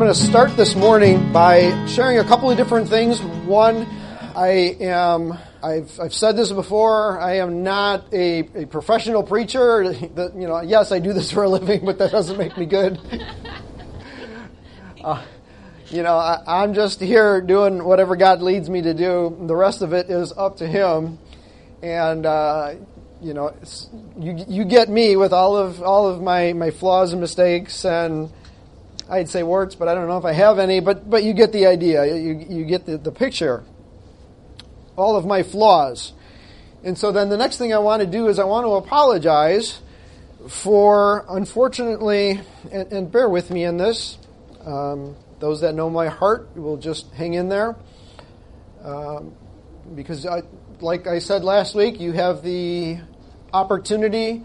going to start this morning by sharing a couple of different things. One, I've said this before, I am not a professional preacher. Yes, I do this for a living, but that doesn't make me good. I'm just here doing whatever God leads me to do. The rest of it is up to Him. And, you get me with all of my flaws and mistakes, and I'd say warts, but I don't know if I have any, but you get the idea. You get the picture. All of my flaws. And so then the next thing I want to do is I want to apologize for, unfortunately, and bear with me in this, those that know my heart will just hang in there. Because like I said last week, you have the opportunity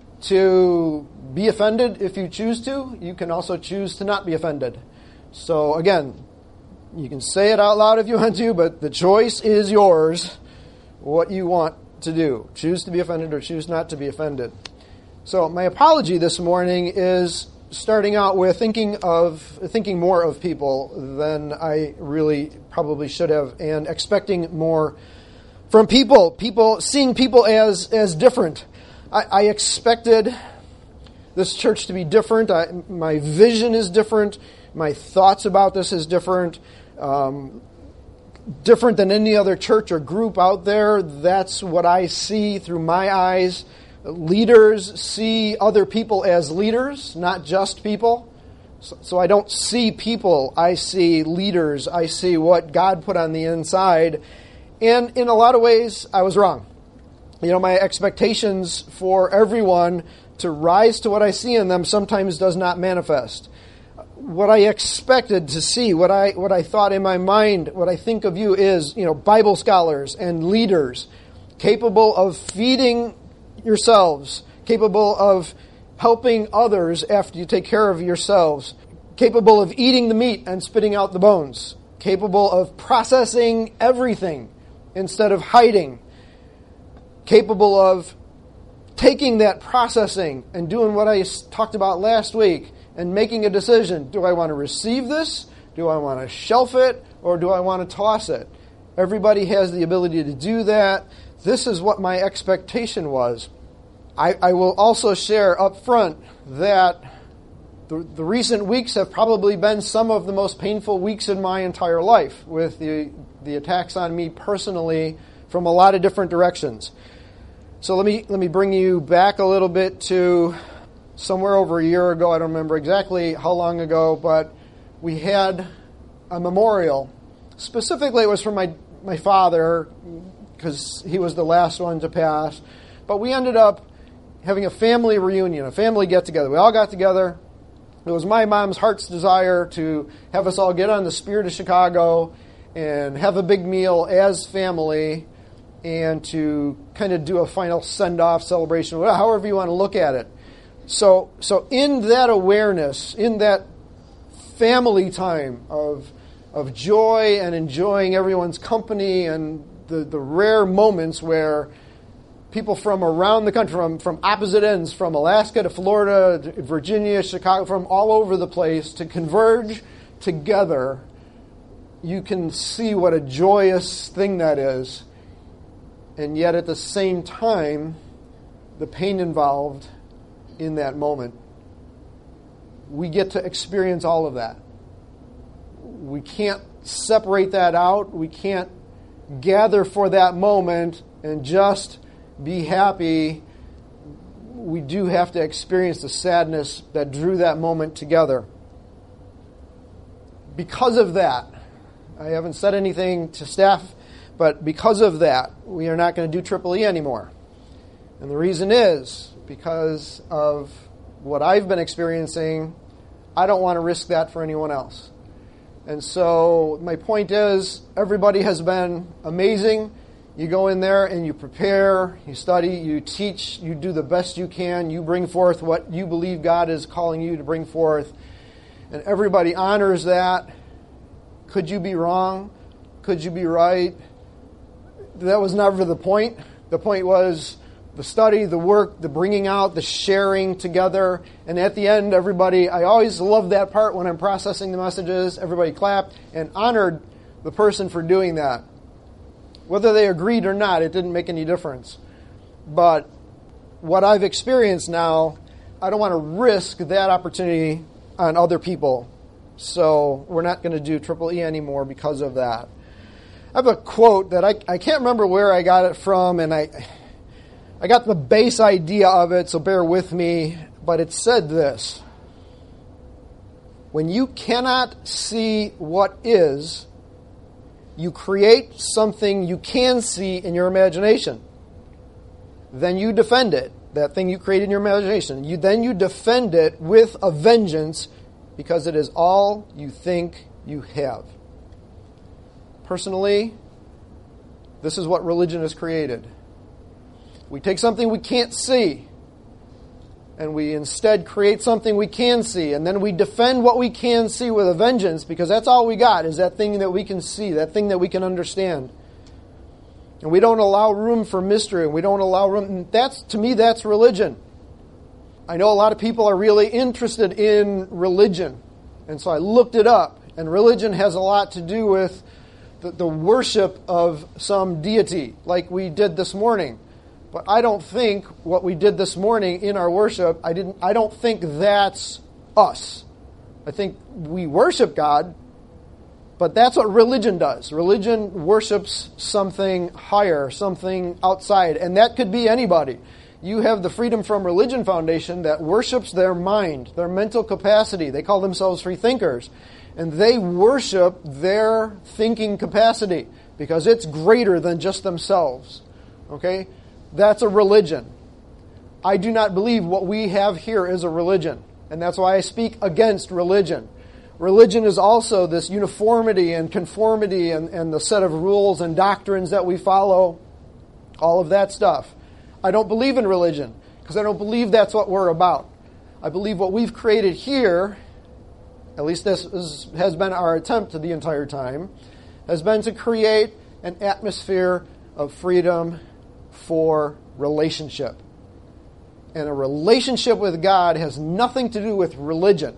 to be offended if you choose to. You can also choose to not be offended. So again, you can say it out loud if you want to, but the choice is yours, what you want to do. Choose to be offended or choose not to be offended. So my apology this morning is starting out with thinking more of people than I really probably should have, and expecting more from people, seeing people as different. I expected this church to be different. My vision is different. My thoughts about this is different. Different than any other church or group out there. That's what I see through my eyes. Leaders see other people as leaders, not just people. So I don't see people. I see leaders. I see what God put on the inside. And in a lot of ways, I was wrong. My expectations for everyone to rise to what I see in them sometimes does not manifest. What I expected to see, what I thought in my mind, what I think of you is, Bible scholars and leaders capable of feeding yourselves, capable of helping others after you take care of yourselves, capable of eating the meat and spitting out the bones, capable of processing everything instead of hiding, capable of taking that processing and doing what I talked about last week and making a decision. Do I want to receive this? Do I want to shelf it? Or do I want to toss it? Everybody has the ability to do that. This is what my expectation was. I will also share up front that the recent weeks have probably been some of the most painful weeks in my entire life, with the attacks on me personally from a lot of different directions. So let me bring you back a little bit to somewhere over a year ago. I don't remember exactly how long ago, but we had a memorial. Specifically, it was for my father, because he was the last one to pass. But we ended up having a family reunion, a family get-together. We all got together. It was my mom's heart's desire to have us all get on the Spirit of Chicago and have a big meal as family, and to kind of do a final send-off celebration, however you want to look at it. So in that awareness, in that family time of joy and enjoying everyone's company, and the rare moments where people from around the country, from opposite ends, from Alaska to Florida, to Virginia, Chicago, from all over the place, to converge together, you can see what a joyous thing that is. And yet at the same time, the pain involved in that moment. We get to experience all of that. We can't separate that out. We can't gather for that moment and just be happy. We do have to experience the sadness that drew that moment together. Because of that, I haven't said anything to staff, but because of that, we are not going to do Triple E anymore. And the reason is because of what I've been experiencing. I don't want to risk that for anyone else. And so my point is, everybody has been amazing. You go in there and you prepare, you study, you teach, you do the best you can, you bring forth what you believe God is calling you to bring forth. And everybody honors that. Could you be wrong? Could you be right? That was never the point. The point was, The study, the work, the bringing out, the sharing together. And at the end, everybody, I always love that part when I'm processing the messages. Everybody clapped and honored the person for doing that. Whether they agreed or not, it didn't make any difference. But what I've experienced now, I don't want to risk that opportunity on other people. So we're not going to do Triple E anymore because of that. I have a quote that I can't remember where I got it from, and I got the base idea of it, so bear with me, but it said this: when you cannot see what is, you create something you can see in your imagination. Then you defend it, that thing you created in your imagination. Then you defend it with a vengeance because it is all you think you have. Personally, this is what religion has created. We take something we can't see, and we instead create something we can see, and then we defend what we can see with a vengeance, because that's all we got, is that thing that we can see, that thing that we can understand. And we don't allow room for mystery, and we don't allow room. To me, that's religion. I know a lot of people are really interested in religion, and so I looked it up, and religion has a lot to do with the worship of some deity, like we did this morning. But I don't think what we did this morning in our worship, I don't think that's us. I think we worship God, but that's what religion does. Religion worships something higher, something outside, and that could be anybody. You have the Freedom from Religion Foundation that worships their mind, their mental capacity. They call themselves free thinkers. And they worship their thinking capacity because it's greater than just themselves. Okay? That's a religion. I do not believe what we have here is a religion. And that's why I speak against religion. Religion is also this uniformity and conformity and the set of rules and doctrines that we follow. All of that stuff. I don't believe in religion because I don't believe that's what we're about. I believe what we've created here, at least this has been our attempt the entire time, has been to create an atmosphere of freedom for relationship. And a relationship with God has nothing to do with religion.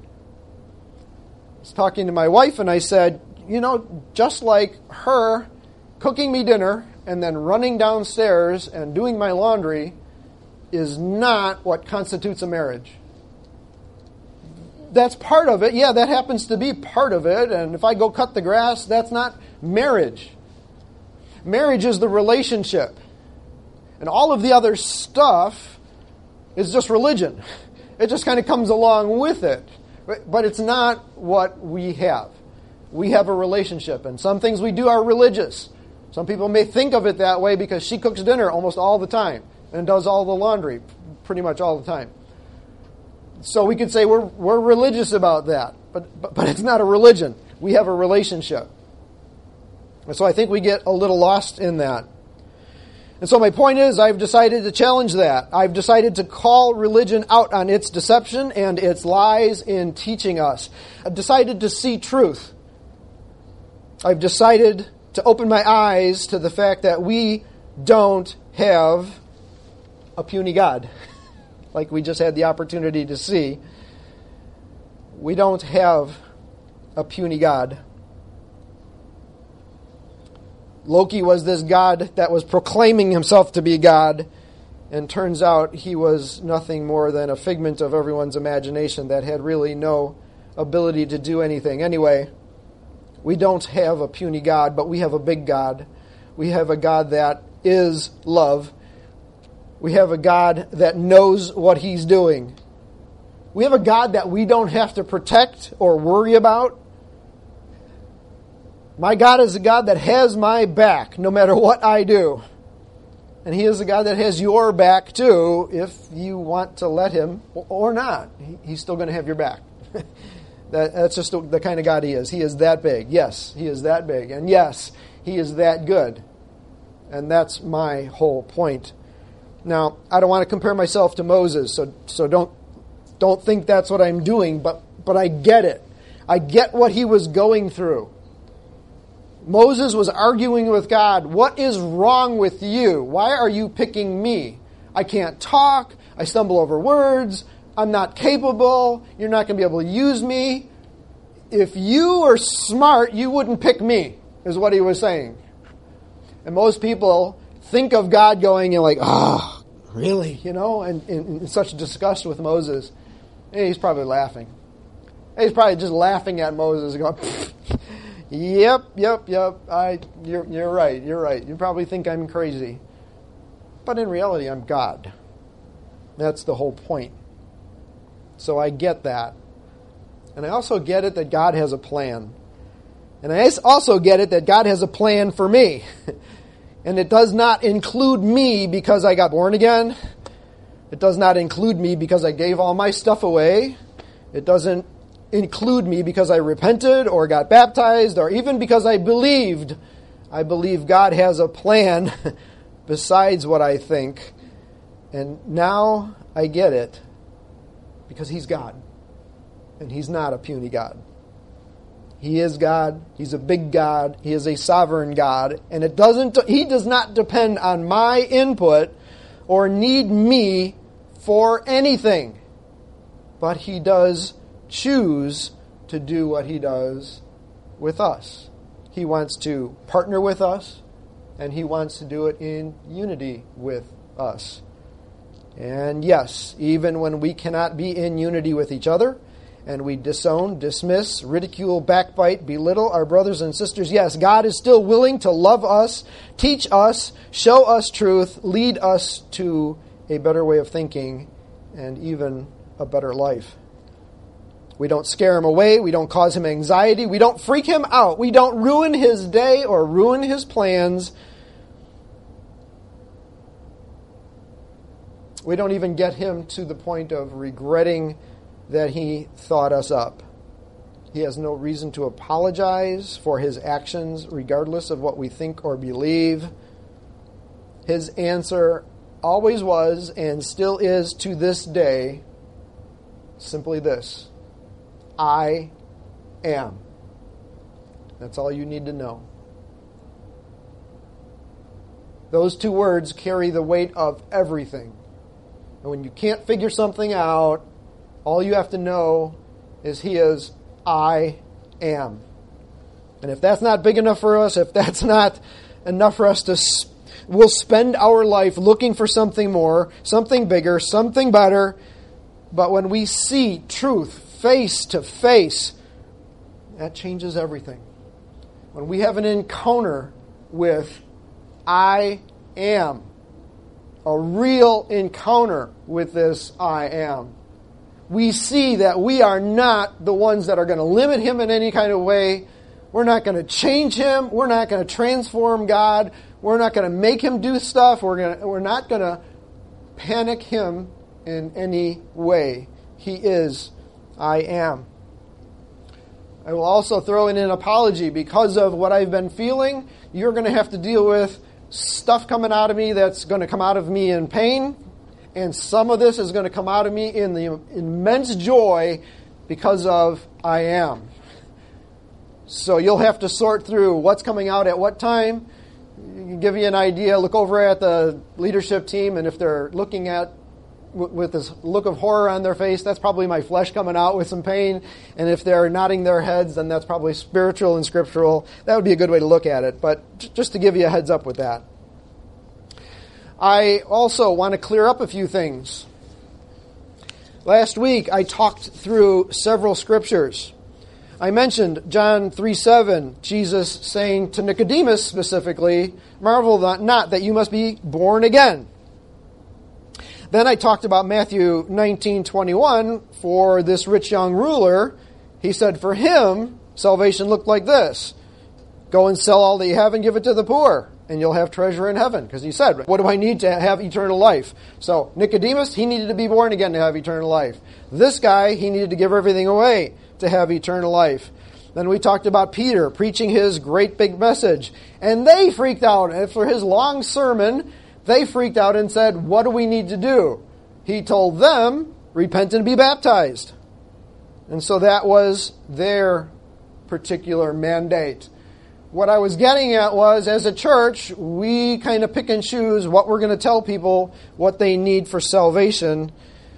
I was talking to my wife and I said, just like her cooking me dinner and then running downstairs and doing my laundry is not what constitutes a marriage. That's part of it. Yeah, that happens to be part of it. And if I go cut the grass, that's not marriage. Marriage is the relationship. And all of the other stuff is just religion. It just kind of comes along with it. But it's not what we have. We have a relationship. And some things we do are religious. Some people may think of it that way because she cooks dinner almost all the time and does all the laundry pretty much all the time. So we could say we're religious about that, but it's not a religion. We have a relationship. And so I think we get a little lost in that. And so my point is, I've decided to challenge that. I've decided to call religion out on its deception and its lies in teaching us. I've decided to see truth. I've decided to open my eyes to the fact that we don't have a puny God. Like we just had the opportunity to see. We don't have a puny God. Loki was this god that was proclaiming himself to be God, and turns out he was nothing more than a figment of everyone's imagination that had really no ability to do anything. Anyway, we don't have a puny God, but we have a big God. We have a God that is love. We have a God that knows what He's doing. We have a God that we don't have to protect or worry about. My God is a God that has my back no matter what I do. And He is a God that has your back too if you want to let Him or not. He's still going to have your back. That's just the kind of God He is. He is that big. Yes, He is that big. And yes, He is that good. And that's my whole point. Now, I don't want to compare myself to Moses, so don't think that's what I'm doing, but I get it. I get what he was going through. Moses was arguing with God. What is wrong with you? Why are you picking me? I can't talk. I stumble over words. I'm not capable. You're not going to be able to use me. If you are smart, you wouldn't pick me, is what he was saying. And most people think of God going and like, oh, really? And in such disgust with Moses. And he's probably laughing. He's probably just laughing at Moses and going, yep. You're right. You probably think I'm crazy. But in reality, I'm God. That's the whole point. So I get that. And I also get it that God has a plan. And I also get it that God has a plan for me. And it does not include me because I got born again. It does not include me because I gave all my stuff away. It doesn't include me because I repented or got baptized or even because I believed. I believe God has a plan besides what I think. And now I get it because He's God. And He's not a puny God. He is God. He's a big God. He is a sovereign God. And He does not depend on my input or need me for anything. But He does choose to do what He does with us. He wants to partner with us, and He wants to do it in unity with us. And yes, even when we cannot be in unity with each other, and we disown, dismiss, ridicule, backbite, belittle our brothers and sisters, yes, God is still willing to love us, teach us, show us truth, lead us to a better way of thinking, and even a better life. We don't scare Him away. We don't cause Him anxiety. We don't freak Him out. We don't ruin His day or ruin His plans. We don't even get Him to the point of regretting that He thought us up. He has no reason to apologize for His actions, regardless of what we think or believe. His answer always was and still is to this day simply this: I am. That's all you need to know. Those two words carry the weight of everything. And when you can't figure something out, all you have to know is He is I am. And if that's not big enough for us, if that's not enough for us we'll spend our life looking for something more, something bigger, something better. But when we see truth face to face, that changes everything. When we have an encounter with I am, a real encounter with this I am, we see that we are not the ones that are going to limit Him in any kind of way. We're not going to change Him. We're not going to transform God. We're not going to make Him do stuff. We're not going to panic Him in any way. He is I am. I will also throw in an apology. Because of what I've been feeling, you're going to have to deal with stuff coming out of me that's going to come out of me in pain. And some of this is going to come out of me in the immense joy because of I am. So you'll have to sort through what's coming out at what time. Give you an idea. Look over at the leadership team, and if they're looking at with this look of horror on their face, that's probably my flesh coming out with some pain. And if they're nodding their heads, then that's probably spiritual and scriptural. That would be a good way to look at it. But just to give you a heads up with that. I also want to clear up a few things. Last week, I talked through several scriptures. I mentioned John 3:7, Jesus saying to Nicodemus specifically, marvel not that you must be born again. Then I talked about Matthew 19:21, for this rich young ruler. He said for him, salvation looked like this: go and sell all that you have and give it to the poor, and you'll have treasure in heaven. Because he said, what do I need to have eternal life? So Nicodemus, he needed to be born again to have eternal life. This guy, he needed to give everything away to have eternal life. Then we talked about Peter preaching his great big message. And they freaked out. And for his long sermon, they freaked out and said, what do we need to do? He told them, repent and be baptized. And so that was their particular mandate. what I was getting at was, as a church, we kind of pick and choose what we're going to tell people what they need for salvation.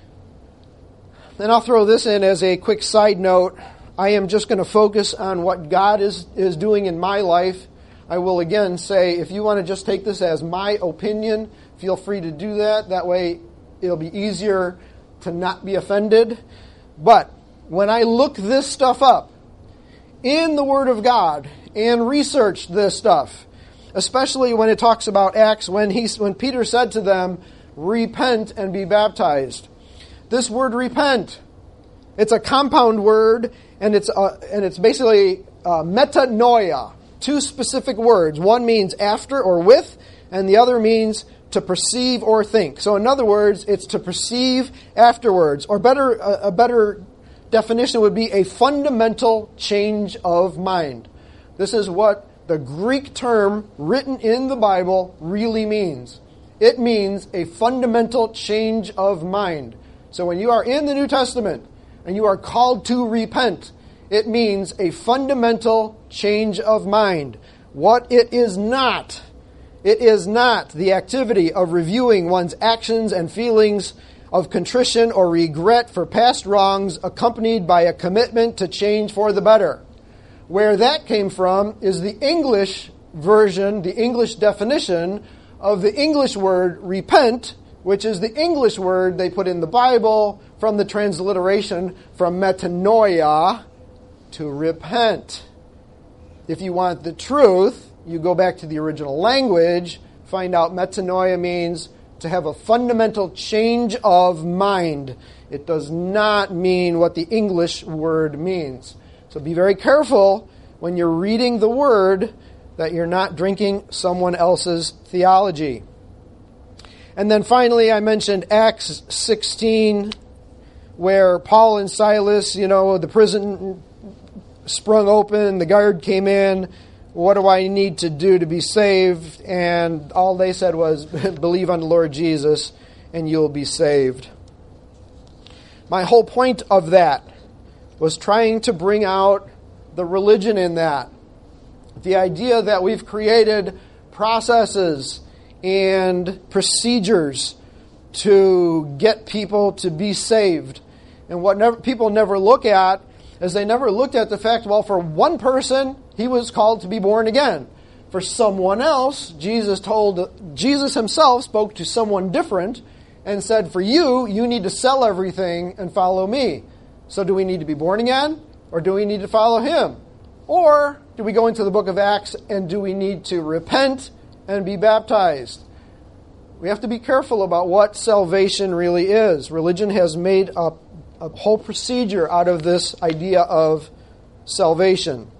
And I'll throw this in as a quick side note. I am just going to focus on what God is doing in my life. I will again say, if you want to just take this as my opinion, feel free to do that. That way it'll be easier to not be offended. But when I look this stuff up in the Word of God and research this stuff, especially when it talks about Acts, when Peter said to them, repent and be baptized. This word repent, it's a compound word, and it's basically metanoia, two specific words. One means after or with, and the other means to perceive or think. So in other words, it's to perceive afterwards, or a better definition would be a fundamental change of mind. This is what the Greek term written in the Bible really means. It means a fundamental change of mind. So when you are in the New Testament and you are called to repent, it means a fundamental change of mind. What it is not the activity of reviewing one's actions and feelings of contrition or regret for past wrongs accompanied by a commitment to change for the better. Where that came from is the English version, the English definition of the English word repent, which is the English word they put in the Bible from the transliteration from metanoia, to repent. If you want the truth, you go back to the original language, find out metanoia means to have a fundamental change of mind. It does not mean what the English word means. So be very careful when you're reading the word that you're not drinking someone else's theology. And then finally, I mentioned Acts 16, where Paul and Silas, the prison sprung open, the guard came in, what do I need to do to be saved? And all they said was, believe on the Lord Jesus and you'll be saved. My whole point of that was trying to bring out the religion in that. The idea that we've created processes and procedures to get people to be saved. And what people never look at is they never looked at the fact, well, for one person, he was called to be born again. For someone else, Jesus himself spoke to someone different and said, for you need to sell everything and follow me. So do we need to be born again? Or do we need to follow him? Or do we go into the book of Acts and do we need to repent and be baptized? We have to be careful about what salvation really is. Religion has made a whole procedure out of this idea of salvation.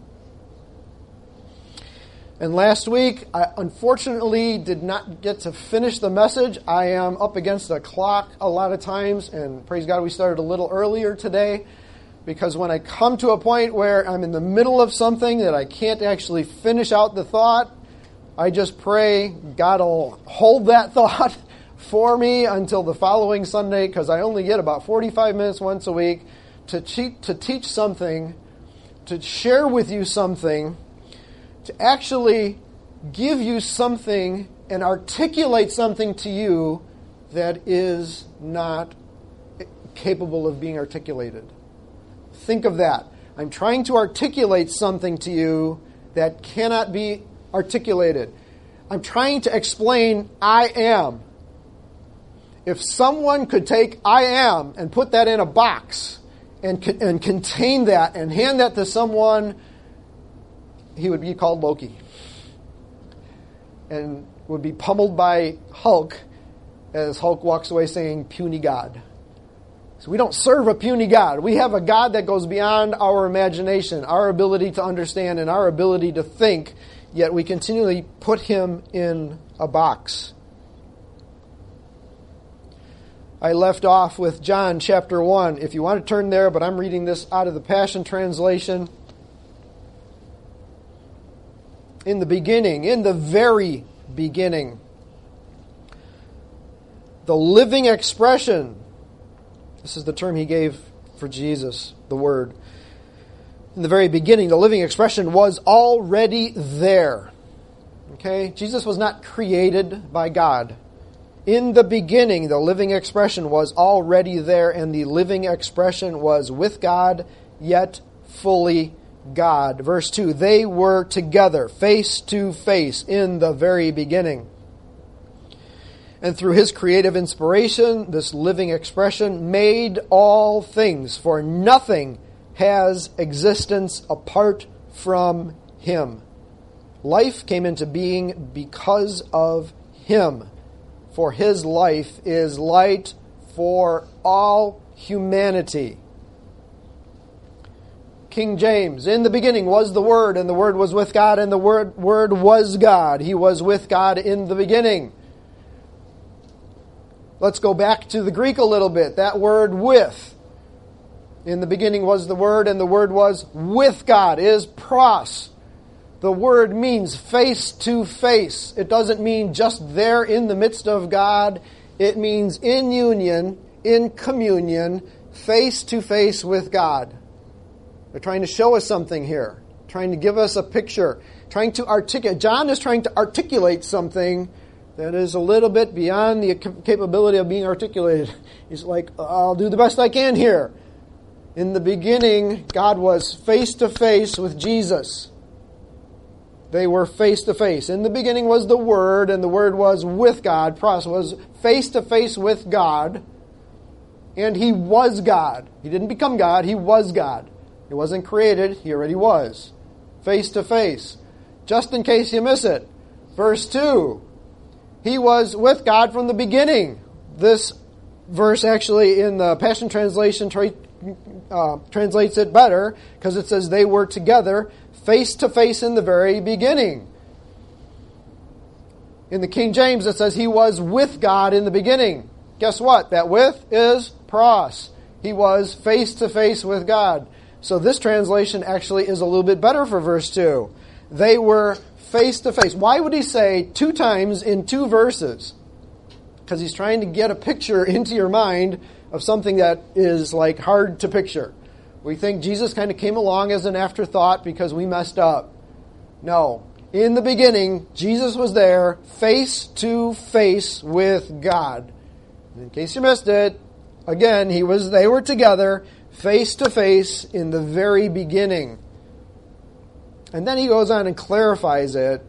And last week, I unfortunately did not get to finish the message. I am up against the clock a lot of times, and praise God we started a little earlier today, because when I come to a point where I'm in the middle of something that I can't actually finish out the thought, I just pray God will hold that thought for me until the following Sunday, because I only get about 45 minutes once a week to teach something, to share with you something, to actually give you something and articulate something to you that is not capable of being articulated. Think of that. I'm trying to articulate something to you that cannot be articulated. I'm trying to explain I am. If someone could take I am and put that in a box and contain that and hand that to someone, he would be called Loki and would be pummeled by Hulk as Hulk walks away saying, puny God. So we don't serve a puny God. We have a God that goes beyond our imagination, our ability to understand, and our ability to think, yet we continually put him in a box. I left off with John chapter 1. If you want to turn there, but I'm reading this out of the Passion Translation. In the beginning, in the very beginning, the living expression, this is the term he gave for Jesus, the Word. In the very beginning, the living expression was already there. Okay? Jesus was not created by God. In the beginning, the living expression was already there, and the living expression was with God, yet fully God. Verse 2, they were together, face to face, in the very beginning. And through his creative inspiration, this living expression made all things, for nothing has existence apart from him. Life came into being because of him. For his life is light for all humanity. King James, in the beginning was the Word, and the Word was with God, and the Word was God. He was with God in the beginning. Let's go back to the Greek a little bit. That word with. In the beginning was the Word, and the Word was with God, is pros. The word means face to face. It doesn't mean just there in the midst of God. It means in union, in communion, face to face with God. They're trying to show us something here, trying to give us a picture, trying to articulate. John is trying to articulate something that is a little bit beyond the capability of being articulated. He's like, I'll do the best I can here. In the beginning, God was face to face with Jesus. They were face to face. In the beginning was the Word, and the Word was with God. Pros was face to face with God. And he was God. He didn't become God, he was God. He wasn't created, he already was. Face to face. Just in case you miss it. Verse 2. He was with God from the beginning. This verse actually in the Passion Translation translates it better, because it says they were together face to face in the very beginning. In the King James it says he was with God in the beginning. Guess what? That with is pros. He was face to face with God. So this translation actually is a little bit better for verse 2. They were face to face. Why would he say 2 times in 2 verses? Because he's trying to get a picture into your mind of something that is like hard to picture. We think Jesus kind of came along as an afterthought because we messed up. No. In the beginning, Jesus was there face to face with God. In case you missed it, again, they were together face to face in the very beginning. And then he goes on and clarifies it,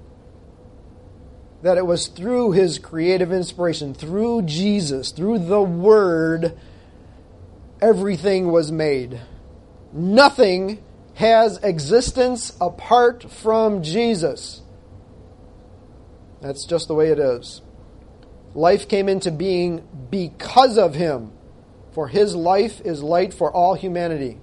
that it was through his creative inspiration, through Jesus, through the Word, everything was made. Nothing has existence apart from Jesus. That's just the way it is. Life came into being because of him, for his life is light for all humanity.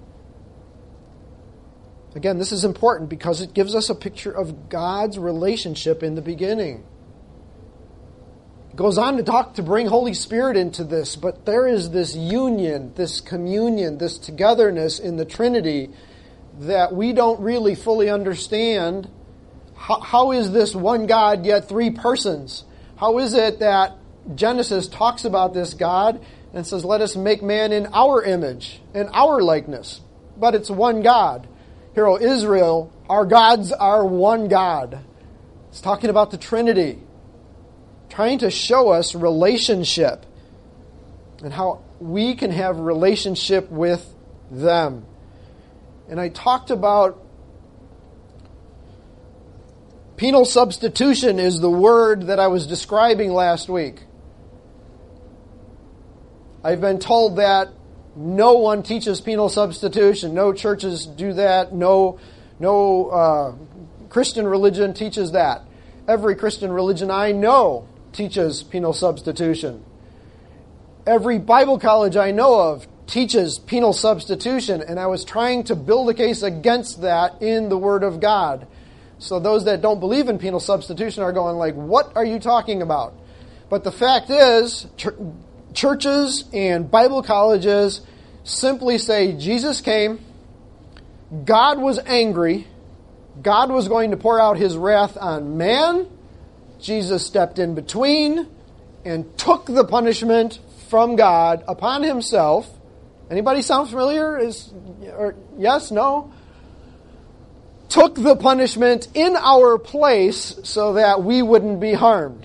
Again, this is important because it gives us a picture of God's relationship in the beginning. It goes on to bring Holy Spirit into this, but there is this union, this communion, this togetherness in the Trinity that we don't really fully understand. How is this one God yet 3 persons? How is it that Genesis talks about this God and says, let us make man in our image, in our likeness? But it's one God. Hear, O Israel, our gods are one God. It's talking about the Trinity. Trying to show us relationship and how we can have relationship with them. And I talked about penal substitution is the word that I was describing last week. I've been told that no one teaches penal substitution. No churches do that. No Christian religion teaches that. Every Christian religion I know teaches penal substitution. Every Bible college I know of teaches penal substitution, and I was trying to build a case against that in the Word of God. So those that don't believe in penal substitution are going like, what are you talking about? But the fact is, churches and Bible colleges simply say Jesus came, God was angry, God was going to pour out his wrath on man, Jesus stepped in between and took the punishment from God upon himself. Anybody sound familiar? Yes? No? took the punishment in our place so that we wouldn't be harmed.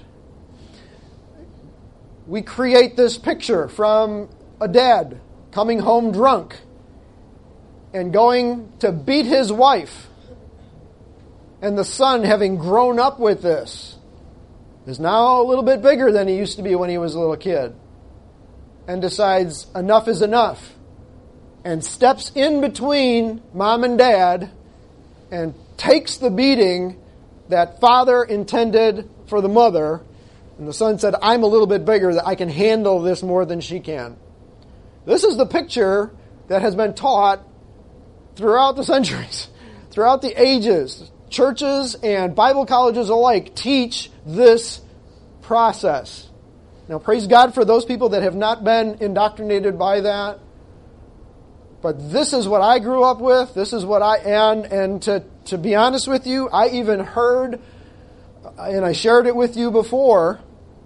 We create this picture from a dad coming home drunk and going to beat his wife. And the son, having grown up with this, is now a little bit bigger than he used to be when he was a little kid. And decides enough is enough. And steps in between mom and dad and takes the beating that father intended for the mother. And the son said, I'm a little bit bigger, that I can handle this more than she can. This is the picture that has been taught throughout the centuries, throughout the ages. Churches and Bible colleges alike teach this process. Now, praise God for those people that have not been indoctrinated by that. But this is what I grew up with. This is what I am. And to be honest with you, I even heard, and I shared it with you before,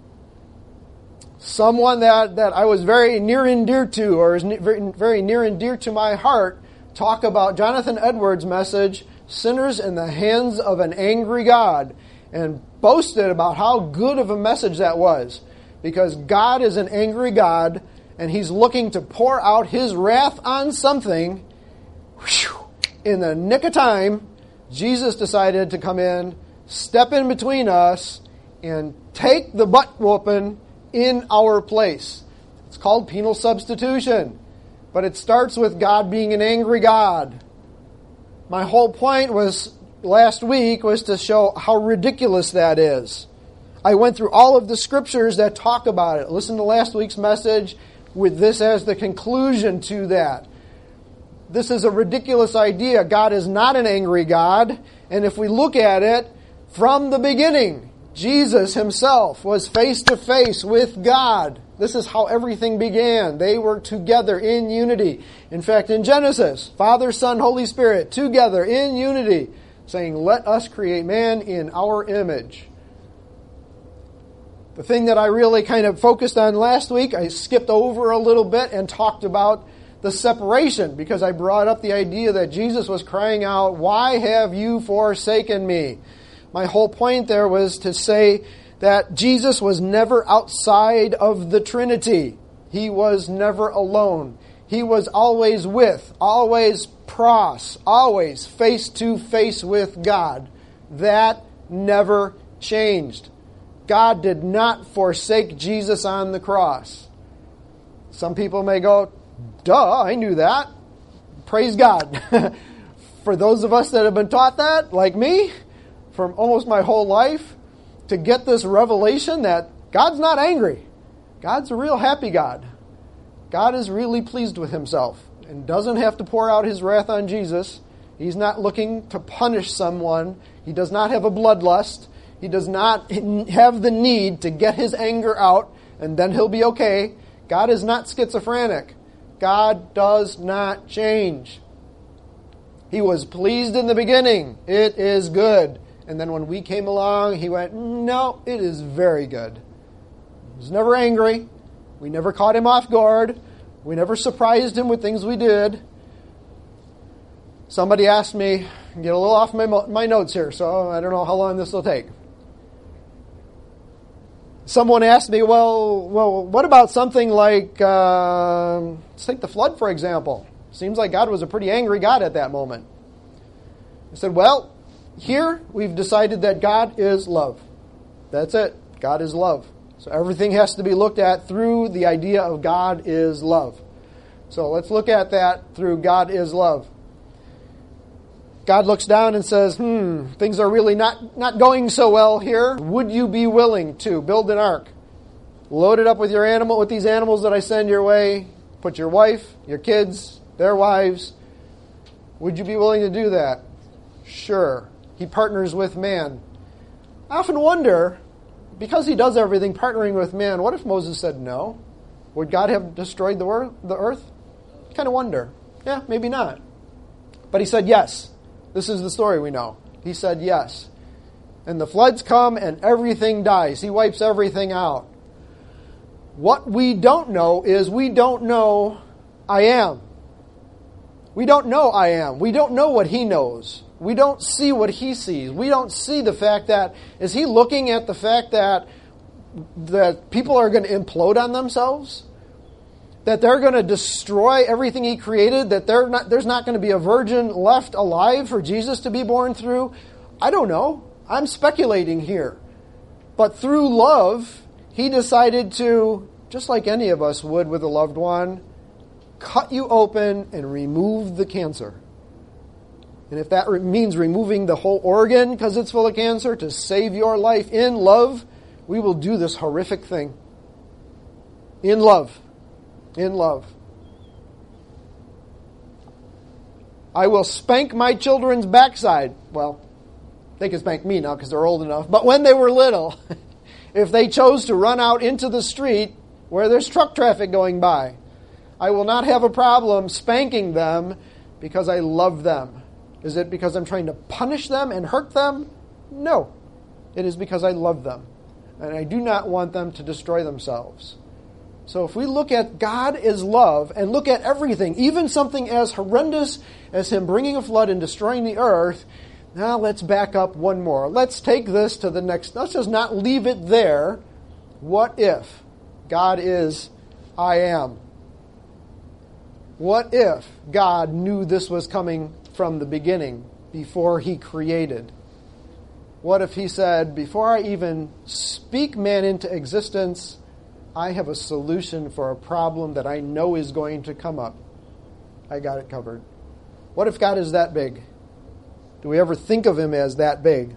someone that I was very near and dear to, or is very near and dear to my heart, talk about Jonathan Edwards' message, Sinners in the Hands of an Angry God, and boasted about how good of a message that was. Because God is an angry God, and He's looking to pour out His wrath on something. In the nick of time, Jesus decided to come in, step in between us, and take the butt whooping in our place. It's called penal substitution. But it starts with God being an angry God. My whole point was last week was to show how ridiculous that is. I went through all of the scriptures that talk about it. Listen to last week's message with this as the conclusion to that. This is a ridiculous idea. God is not an angry God. And if we look at it from the beginning, Jesus Himself was face to face with God. This is how everything began. They were together in unity. In fact, in Genesis, Father, Son, Holy Spirit, together in unity, saying, let us create man in our image. The thing that I really kind of focused on last week, I skipped over a little bit and talked about the separation, because I brought up the idea that Jesus was crying out, why have you forsaken me? My whole point there was to say that Jesus was never outside of the Trinity. He was never alone. He was always with, always pros, always face to face with God. That never changed. God did not forsake Jesus on the cross. Some people may go, duh, I knew that. Praise God. For those of us that have been taught that, like me, from almost my whole life, to get this revelation that God's not angry. God's a real happy God. God is really pleased with Himself and doesn't have to pour out His wrath on Jesus. He's not looking to punish someone. He does not have a bloodlust. He does not have the need to get His anger out and then He'll be okay. God is not schizophrenic. God does not change. He was pleased in the beginning. It is good. And then when we came along, He went, no, it is very good. He was never angry. We never caught Him off guard. We never surprised Him with things we did. Somebody asked me, get a little off my notes here, so I don't know how long this will take. Someone asked me, well, what about something like, let's take the flood, for example. Seems like God was a pretty angry God at that moment. I said, well, here we've decided that God is love. That's it. God is love. So everything has to be looked at through the idea of God is love. So let's look at that through God is love. God looks down and says, things are really not going so well here. Would you be willing to build an ark? Load it up with with these animals that I send your way. Put your wife, your kids, their wives. Would you be willing to do that? Sure. He partners with man. I often wonder, because He does everything partnering with man, what if Moses said no? Would God have destroyed the earth? I kind of wonder. Yeah, maybe not. But He said yes. This is the story we know. He said yes. And the floods come and everything dies. He wipes everything out. What we don't know is we don't know I am. We don't know I am. We don't know what He knows. We don't see what he sees. We don't see the fact that, is he looking at the fact that people are going to implode on themselves? That they're going to destroy everything he created? That there's not going to be a virgin left alive for Jesus to be born through? I don't know. I'm speculating here. But through love, he decided to, just like any of us would with a loved one, cut you open and remove the cancer. And if that means removing the whole organ because it's full of cancer to save your life in love, we will do this horrific thing. In love. In love. I will spank my children's backside. Well, they can spank me now because they're old enough. But when they were little, if they chose to run out into the street where there's truck traffic going by, I will not have a problem spanking them because I love them. Is it because I'm trying to punish them and hurt them? No. It is because I love them. And I do not want them to destroy themselves. So if we look at God as love and look at everything, even something as horrendous as him bringing a flood and destroying the earth, now let's back up one more. Let's take this to the next. Let's just not leave it there. What if God is I am? What if God knew this was coming from the beginning, before he created? What if he said, before I even speak man into existence, I have a solution for a problem that I know is going to come up. I got it covered. What if God is that big? Do we ever think of him as that big?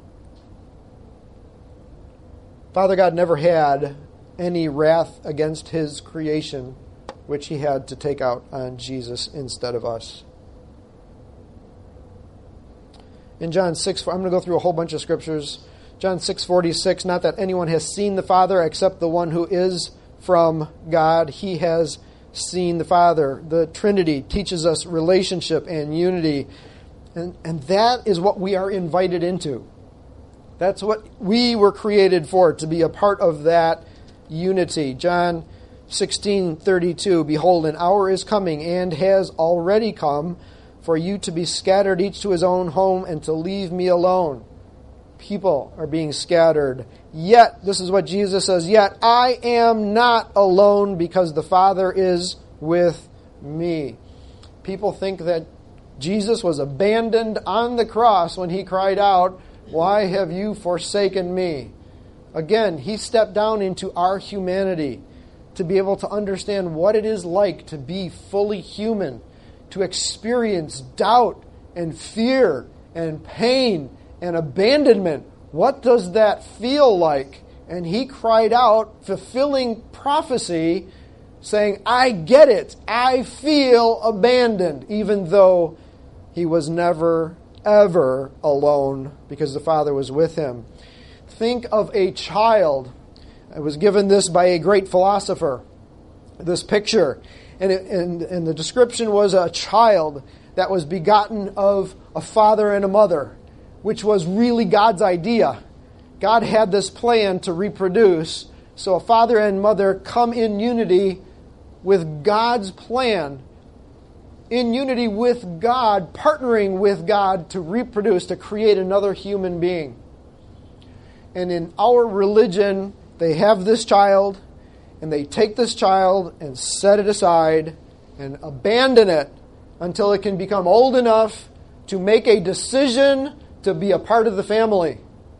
Father God never had any wrath against his creation, which he had to take out on Jesus instead of us. In John 6, I'm going to go through a whole bunch of scriptures. John 6:46, not that anyone has seen the Father except the one who is from God. He has seen the Father. The Trinity teaches us relationship and unity. And that is what we are invited into. That's what we were created for, to be a part of that unity. John 16:32, behold, an hour is coming and has already come for you to be scattered each to his own home and to leave me alone. People are being scattered. Yet, this is what Jesus says, yet I am not alone because the Father is with me. People think that Jesus was abandoned on the cross when he cried out, why have you forsaken me? Again, he stepped down into our humanity to be able to understand what it is like to be fully human, to experience doubt and fear and pain and abandonment. What does that feel like? And he cried out, fulfilling prophecy, saying, I get it. I feel abandoned, even though he was never, ever alone because the Father was with him. Think of a child. I was given this by a great philosopher, this picture. And the description was a child that was begotten of a father and a mother, which was really God's idea. God had this plan to reproduce. So a father and mother come in unity with God's plan, in unity with God, partnering with God to reproduce, to create another human being. And in our religion, they have this child, and they take this child and set it aside and abandon it until it can become old enough to make a decision to be a part of the family.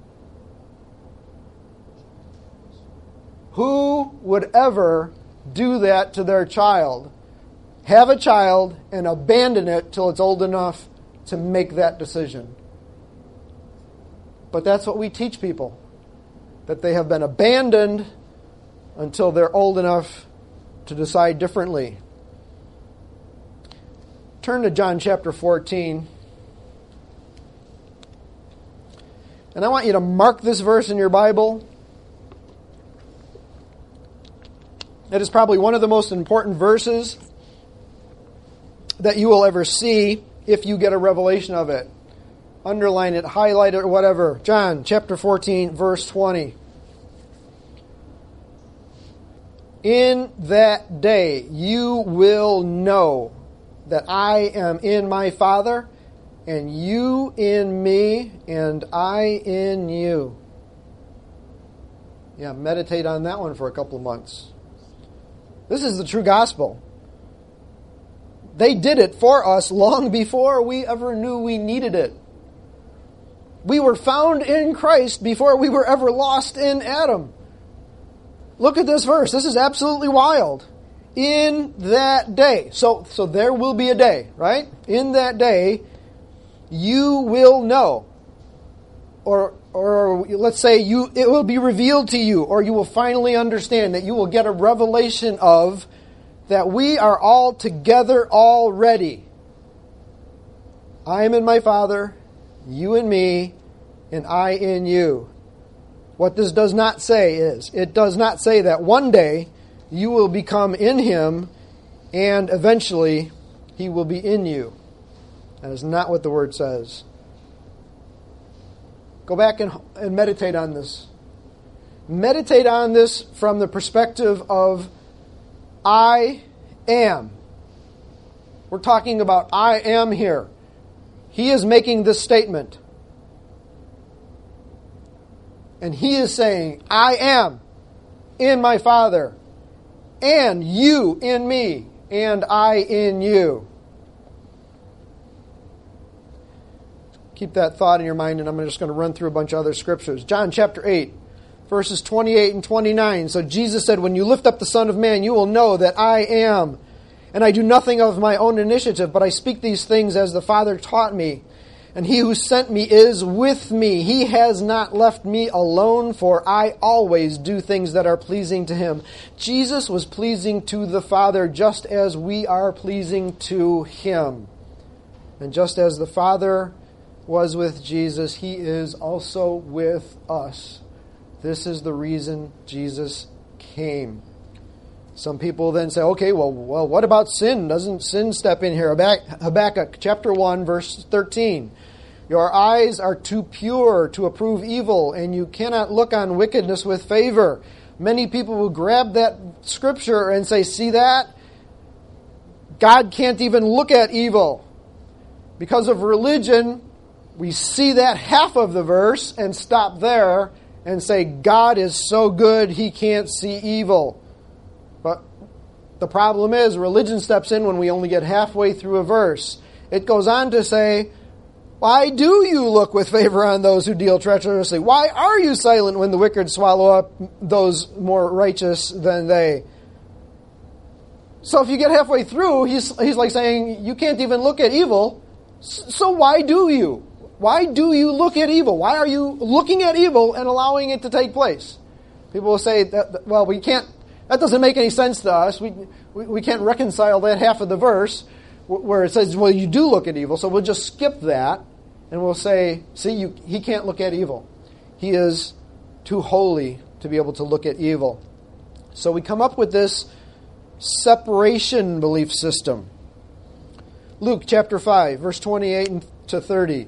Who would ever do that to their child? Have a child and abandon it till it's old enough to make that decision. But that's what we teach people. That they have been abandoned until they're old enough to decide differently. Turn to John chapter 14. And I want you to mark this verse in your Bible. It is probably one of the most important verses that you will ever see if you get a revelation of it. Underline it, highlight it, or whatever. John chapter 14, verse 20. In that day you will know that I am in my Father, and you in me, and I in you. Yeah, meditate on that one for a couple of months. This is the true gospel. They did it for us long before we ever knew we needed it. We were found in Christ before we were ever lost in Adam. Look at this verse. This is absolutely wild. In that day. So there will be a day, right? In that day, you will know. Or let's say it will be revealed to you, or you will finally understand, that you will get a revelation of that we are all together already. I am in my Father, you in me, and I in you. What this does not say is, it does not say that one day you will become in Him and eventually He will be in you. That is not what the Word says. Go back and meditate on this. Meditate on this from the perspective of I am. We're talking about I am here. He is making this statement. And He is saying, I am in my Father, and you in me, and I in you. Keep that thought in your mind, and I'm just going to run through a bunch of other scriptures. John chapter 8, verses 28 and 29. So Jesus said, when you lift up the Son of Man, you will know that I am. And I do nothing of my own initiative, but I speak these things as the Father taught me. And He who sent me is with me. He has not left me alone, for I always do things that are pleasing to Him. Jesus was pleasing to the Father just as we are pleasing to Him. And just as the Father was with Jesus, He is also with us. This is the reason Jesus came. Some people then say, okay, well, what about sin? Doesn't sin step in here? Habakkuk chapter 1, verse 13. Your eyes are too pure to approve evil, and you cannot look on wickedness with favor. Many people will grab that scripture and say, see that? God can't even look at evil. Because of religion, we see that half of the verse and stop there and say, God is so good, He can't see evil. But the problem is, religion steps in when we only get halfway through a verse. It goes on to say, why do you look with favor on those who deal treacherously? Why are you silent when the wicked swallow up those more righteous than they? So if you get halfway through, he's like saying, you can't even look at evil, so why do you? Why do you look at evil? Why are you looking at evil and allowing it to take place? People will say, well, we can't, that doesn't make any sense to us. We can't reconcile that half of the verse where it says, well, you do look at evil. So we'll just skip that and we'll say, see, He can't look at evil. He is too holy to be able to look at evil. So we come up with this separation belief system. Luke chapter 5, verse 28 to 30.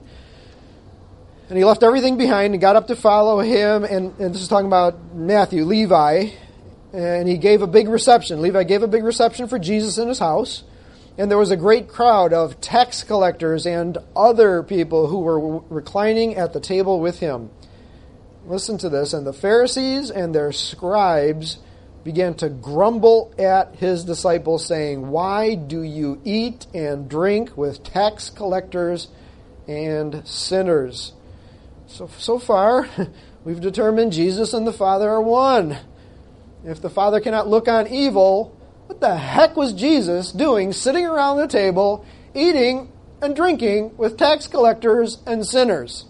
And he left everything behind and got up to follow Him. And this is talking about Matthew, Levi. And he gave a big reception. Levi gave a big reception for Jesus in his house. And there was a great crowd of tax collectors and other people who were reclining at the table with him. Listen to this. And the Pharisees and their scribes began to grumble at His disciples, saying, why do you eat and drink with tax collectors and sinners? So far, we've determined Jesus and the Father are one. If the Father cannot look on evil, what the heck was Jesus doing sitting around the table, eating and drinking with tax collectors and sinners?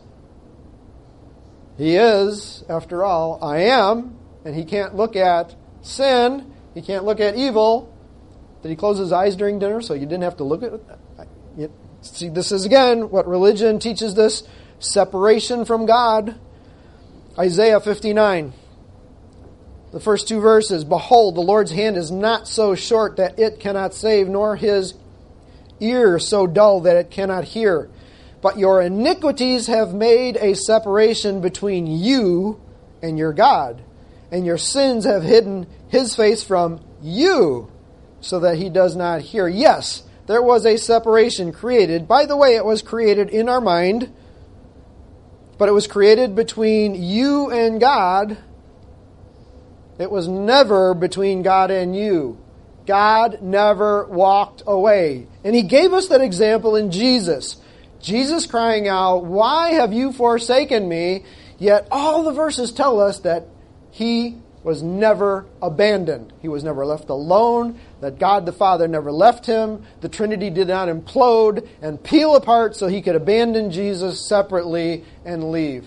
He is, after all, I am, and He can't look at sin. He can't look at evil. Did He close His eyes during dinner so you didn't have to look at it? See, this is again what religion teaches this. Separation from God. Isaiah 59. The first two verses. Behold, the Lord's hand is not so short that it cannot save, nor His ear so dull that it cannot hear. But your iniquities have made a separation between you and your God, and your sins have hidden His face from you, so that He does not hear. Yes, there was a separation created. By the way, it was created in our mind, but it was created between you and God. It was never between God and you. God never walked away. And He gave us that example in Jesus. Jesus crying out, "Why have you forsaken me?" Yet all the verses tell us that He was never abandoned. He was never left alone, that God the Father never left Him. The Trinity did not implode and peel apart so He could abandon Jesus separately and leave.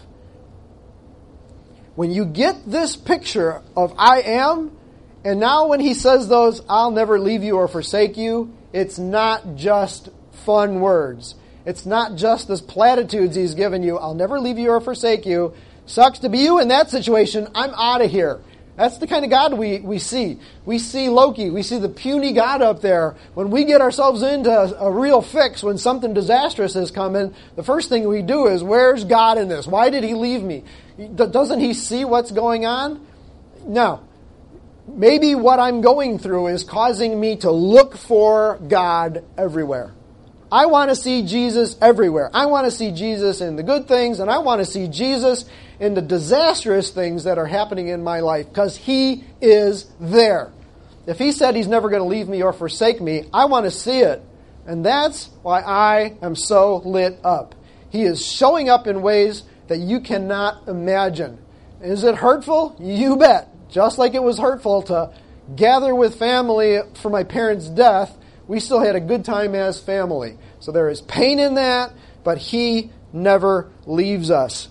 When you get this picture of I am, and now when He says those, "I'll never leave you or forsake you," it's not just fun words. It's not just this platitudes He's given you. "I'll never leave you or forsake you. Sucks to be you in that situation. I'm out of here." That's the kind of God we see. We see Loki. We see the puny God up there. When we get ourselves into a real fix, when something disastrous is coming, the first thing we do is, where's God in this? Why did He leave me? Doesn't He see what's going on? No. Maybe what I'm going through is causing me to look for God everywhere. I want to see Jesus everywhere. I want to see Jesus in the good things, and I want to see Jesus in the disastrous things that are happening in my life, because He is there. If He said He's never going to leave me or forsake me, I want to see it. And that's why I am so lit up. He is showing up in ways that you cannot imagine. Is it hurtful? You bet. Just like it was hurtful to gather with family for my parents' death, we still had a good time as family. So there is pain in that, but He never leaves us.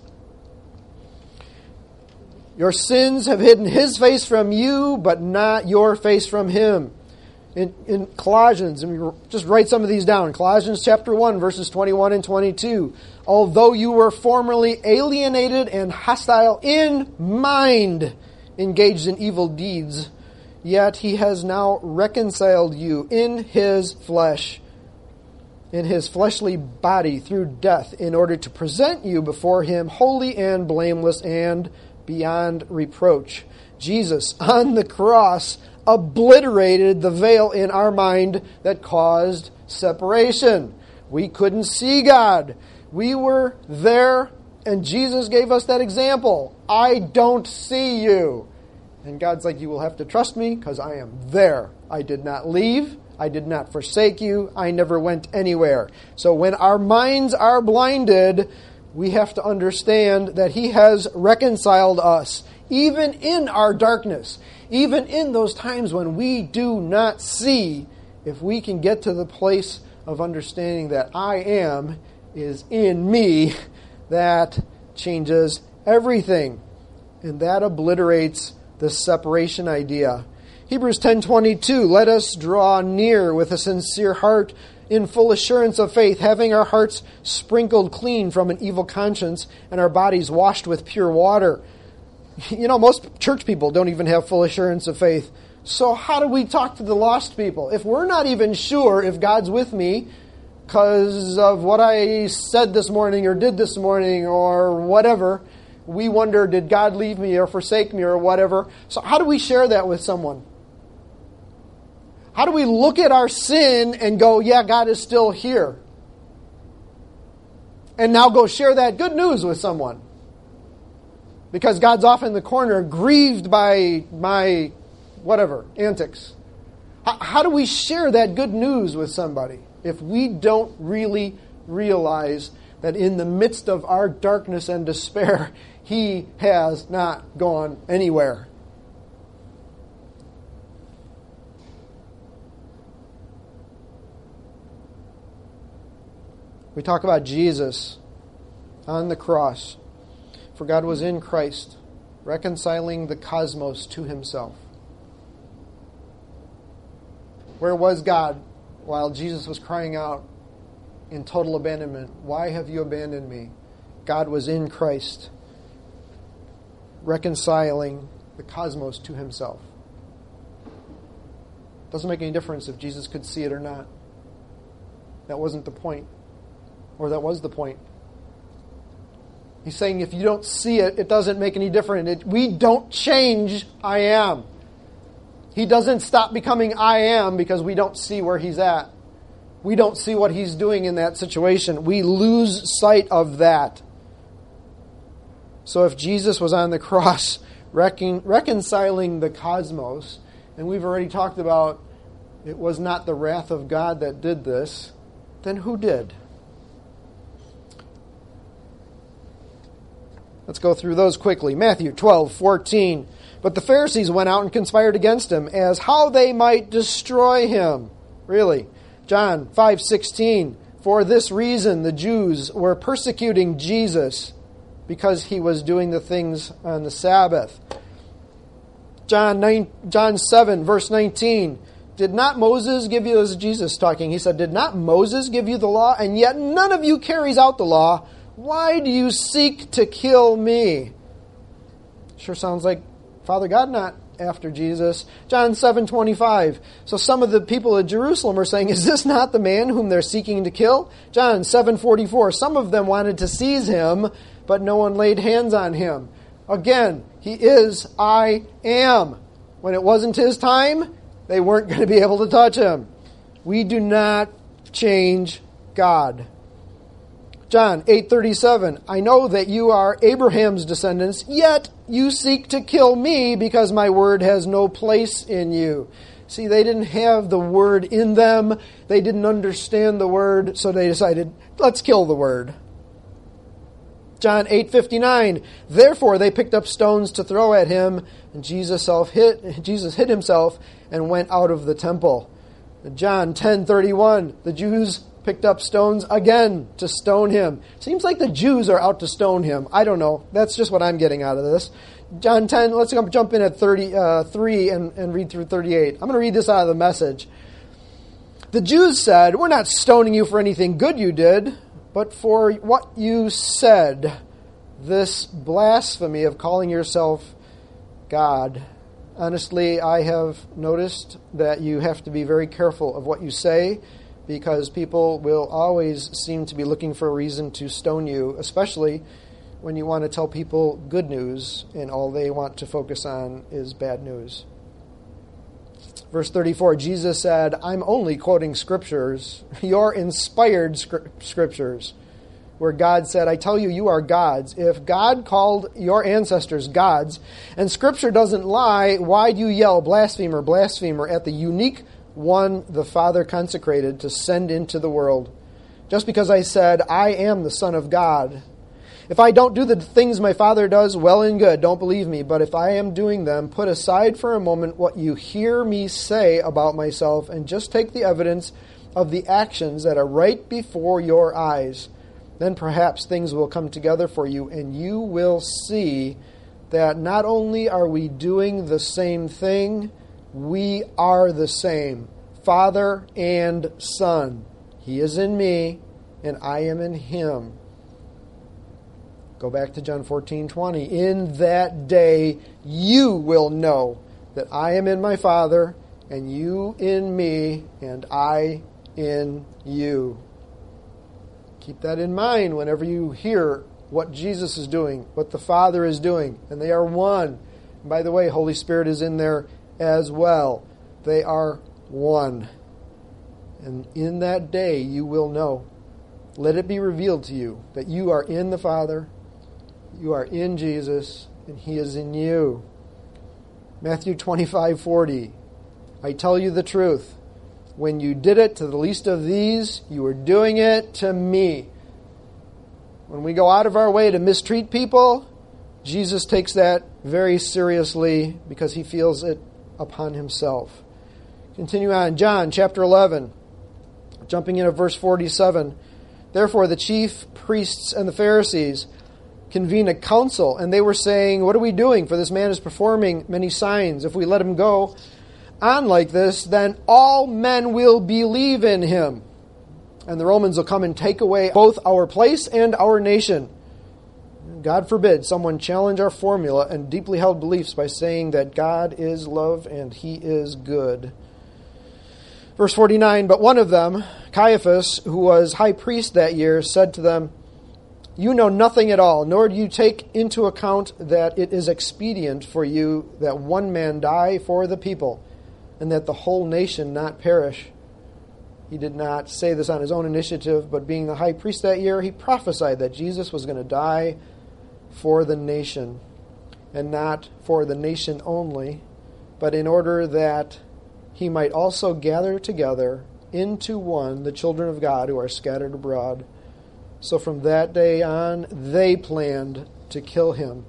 Your sins have hidden His face from you, but not your face from Him. In Colossians, and we just write some of these down. Colossians chapter 1, verses 21 and 22. Although you were formerly alienated and hostile in mind, engaged in evil deeds, yet He has now reconciled you in His flesh, in His fleshly body through death, in order to present you before Him holy and blameless and beyond reproach. Jesus on the cross obliterated the veil in our mind that caused separation. We couldn't see God. We were there, and Jesus gave us that example. I don't see you. And God's like, you will have to trust me because I am there. I did not leave. I did not forsake you. I never went anywhere. So when our minds are blinded, we have to understand that He has reconciled us, even in our darkness, even in those times when we do not see. If we can get to the place of understanding that I am is in me, that changes everything. And that obliterates the separation idea. Hebrews 10:22, let us draw near with a sincere heart in full assurance of faith, having our hearts sprinkled clean from an evil conscience and our bodies washed with pure water. You know, most church people don't even have full assurance of faith. So how do we talk to the lost people? If we're not even sure if God's with me because of what I said this morning or did this morning or whatever, we wonder, did God leave me or forsake me or whatever? So how do we share that with someone? How do we look at our sin and go, yeah, God is still here? And now go share that good news with someone. Because God's off in the corner, grieved by my whatever, antics. How do we share that good news with somebody if we don't really realize that in the midst of our darkness and despair, He has not gone anywhere? We talk about Jesus on the cross. For God was in Christ, reconciling the cosmos to Himself. Where was God while Jesus was crying out in total abandonment? Why have you abandoned me? God was in Christ, reconciling the cosmos to Himself. Doesn't make any difference if Jesus could see it or not. That wasn't the point. Or that was the point. He's saying if you don't see it, it doesn't make any difference. We don't change I am. He doesn't stop becoming I am because we don't see where He's at. we don't see what he's doing in that situation. We lose sight of that. So if Jesus was on the cross reconciling the cosmos, and we've already talked about it was not the wrath of God that did this, then who did? Let's go through those quickly. Matthew 12:14. But the Pharisees went out and conspired against him as how they might destroy him. Really? John 5:16. For this reason the Jews were persecuting Jesus, because he was doing the things on the Sabbath. John 7, verse 19. Did not Moses give you, this is Jesus talking, he said, did not Moses give you the law, and yet none of you carries out the law? Why do you seek to kill me? Sure sounds like Father God not after Jesus. John 7:25. So some of the people of Jerusalem are saying, is this not the man whom they're seeking to kill? John 7:44. Some of them wanted to seize him, but no one laid hands on him. Again, he is I am. When it wasn't his time, they weren't going to be able to touch him. We do not change God. John 8:37, I know that you are Abraham's descendants, yet you seek to kill me because my word has no place in you. See, they didn't have the word in them. They didn't understand the word, so they decided, let's kill the word. John 8:59, therefore they picked up stones to throw at him, and Jesus hid himself and went out of the temple. John 10:31, the Jews picked up stones again to stone him. Seems like the Jews are out to stone him. I don't know. That's just what I'm getting out of this. John 10, let's jump in at 33 and read through 38. I'm going to read this out of the Message. The Jews said, we're not stoning you for anything good you did, but for what you said, this blasphemy of calling yourself God. Honestly, I have noticed that you have to be very careful of what you say, because people will always seem to be looking for a reason to stone you, especially when you want to tell people good news and all they want to focus on is bad news. Verse 34, Jesus said, I'm only quoting scriptures, your inspired scriptures, where God said, I tell you, you are gods. If God called your ancestors gods, and scripture doesn't lie, why do you yell blasphemer, blasphemer at the unique one the Father consecrated to send into the world? Just because I said, I am the Son of God. If I don't do the things my Father does, well and good, don't believe me. But if I am doing them, put aside for a moment what you hear me say about myself and just take the evidence of the actions that are right before your eyes. Then perhaps things will come together for you, and you will see that not only are we doing the same thing, we are the same, Father and Son. He is in me, and I am in him. Go back to John 14:20. In that day you will know that I am in my Father, and you in me, and I in you. Keep that in mind whenever you hear what Jesus is doing, what the Father is doing, and they are one. And by the way, Holy Spirit is in there as well. They are one. And in that day you will know. Let it be revealed to you that you are in the Father, you are in Jesus, and he is in you. Matthew 25:40. I tell you the truth. When you did it to the least of these, you were doing it to me. When we go out of our way to mistreat people, Jesus takes that very seriously because he feels it upon himself. Continue on. John chapter 11, jumping in at verse 47. Therefore the chief priests and the Pharisees convened a council, and they were saying, what are we doing? For this man is performing many signs. If we let him go on like this, then all men will believe in him. And the Romans will come and take away both our place and our nation. God forbid someone challenge our formula and deeply held beliefs by saying that God is love and he is good. Verse 49, but one of them, Caiaphas, who was high priest that year, said to them, you know nothing at all, nor do you take into account that it is expedient for you that one man die for the people, and that the whole nation not perish. He did not say this on his own initiative, but being the high priest that year, he prophesied that Jesus was going to die for the nation, and not for the nation only, but in order that he might also gather together into one the children of God who are scattered abroad. So from that day on, they planned to kill him.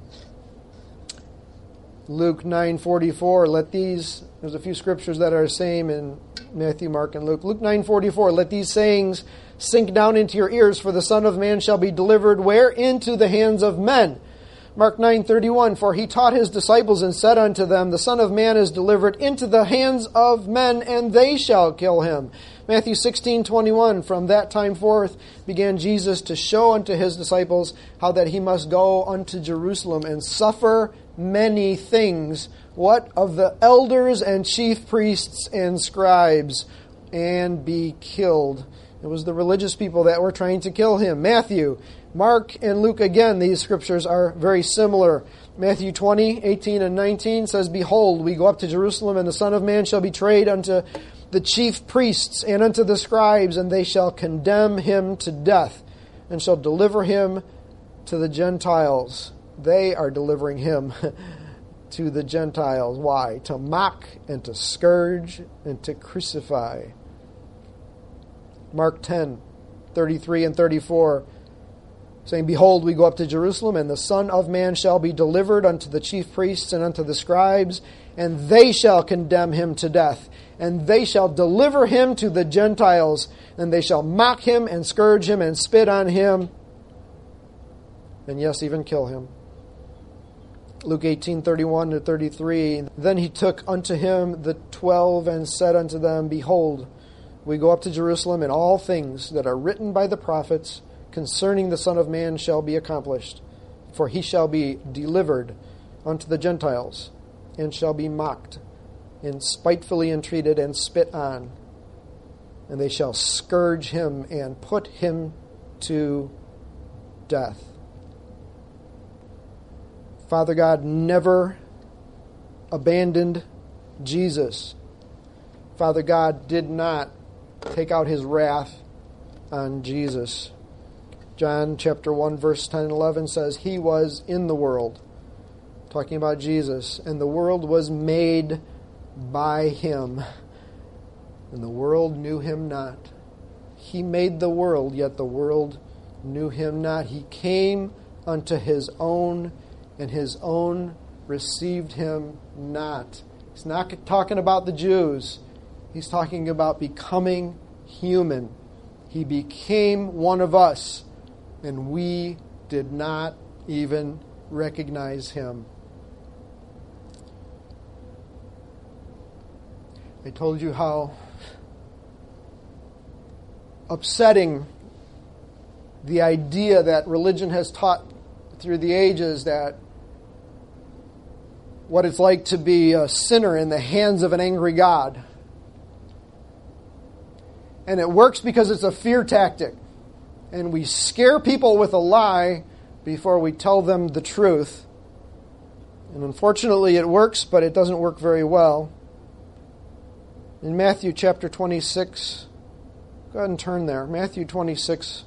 Luke 9:44, there's a few scriptures that are the same in Matthew, Mark, and Luke. Luke 9:44, let these sayings sink down into your ears, for the Son of Man shall be delivered where? Into the hands of men. Mark 9:31, for he taught his disciples and said unto them, the Son of Man is delivered into the hands of men, and they shall kill him. Matthew 16:21, from that time forth began Jesus to show unto his disciples how that he must go unto Jerusalem and suffer many things. What? Of the elders and chief priests and scribes, and be killed. It was the religious people that were trying to kill him. Matthew, Mark, and Luke, again, these scriptures are very similar. Matthew 20:18 and 19 says, behold, we go up to Jerusalem, and the Son of Man shall be betrayed unto the chief priests and unto the scribes, and they shall condemn him to death, and shall deliver him to the Gentiles. They are delivering him to the Gentiles. Why? To mock and to scourge and to crucify. Mark 10:33 and 34, saying, behold, we go up to Jerusalem, and the Son of Man shall be delivered unto the chief priests and unto the scribes, and they shall condemn him to death, and they shall deliver him to the Gentiles, and they shall mock him and scourge him and spit on him, and yes, even kill him. Luke 18:31 to 33, then he took unto him the 12 and said unto them, behold, we go up to Jerusalem, and all things that are written by the prophets concerning the Son of Man shall be accomplished. For he shall be delivered unto the Gentiles, and shall be mocked, and spitefully entreated, and spit on. And they shall scourge him, and put him to death. Father God never abandoned Jesus. Father God did not take out his wrath on Jesus. John chapter 1 verse 10 and 11 says, he was in the world, talking about Jesus, and the world was made by him, and the world knew him not. He made the world, yet the world knew him not. He came unto his own, and his own received him not. He's not talking about the Jews. He's talking about becoming human. He became one of us, and we did not even recognize him. I told you how upsetting the idea that religion has taught through the ages, that what it's like to be a sinner in the hands of an angry God. And it works because it's a fear tactic. And we scare people with a lie before we tell them the truth. And unfortunately it works, but it doesn't work very well. In Matthew chapter 26, go ahead and turn there. Matthew 26,